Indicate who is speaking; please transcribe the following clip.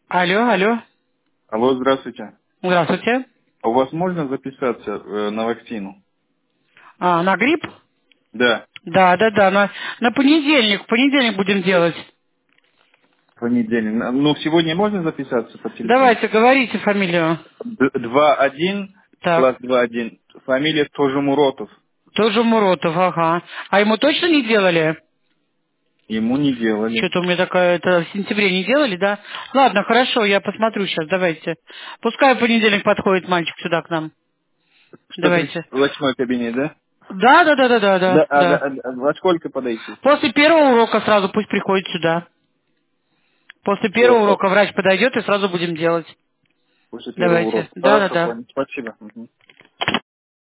Speaker 1: Алло, алло.
Speaker 2: Алло, здравствуйте.
Speaker 1: Здравствуйте.
Speaker 2: А у вас можно записаться на вакцину?
Speaker 1: На грипп?
Speaker 2: Да,
Speaker 1: Да, да, да. На понедельник. В понедельник будем делать.
Speaker 2: в понедельник. Ну, сегодня можно записаться по телефону?
Speaker 1: Давайте, говорите фамилию.
Speaker 2: 2-1,
Speaker 1: Так.
Speaker 2: класс 2-1. Фамилия тоже Муротов.
Speaker 1: Тоже Муротов, ага. А ему точно не делали?
Speaker 2: Ему не делали.
Speaker 1: Что-то у меня такая, это в сентябре не делали, да? Ладно, хорошо, я посмотрю сейчас, давайте. Пускай в понедельник подходит мальчик сюда к нам. Давайте.
Speaker 2: 138 кабинет, да?
Speaker 1: Да, да, да, да, да,
Speaker 2: Да,
Speaker 1: да, да.
Speaker 2: во сколько подойти?
Speaker 1: После первого урока сразу пусть приходит сюда. После первого
Speaker 2: Все,
Speaker 1: урока врач подойдет и сразу будем делать.
Speaker 2: после первого
Speaker 1: Давайте.
Speaker 2: урока.
Speaker 1: Да, да,
Speaker 2: Хорошо,
Speaker 1: да.
Speaker 2: понял. Спасибо. Мгм.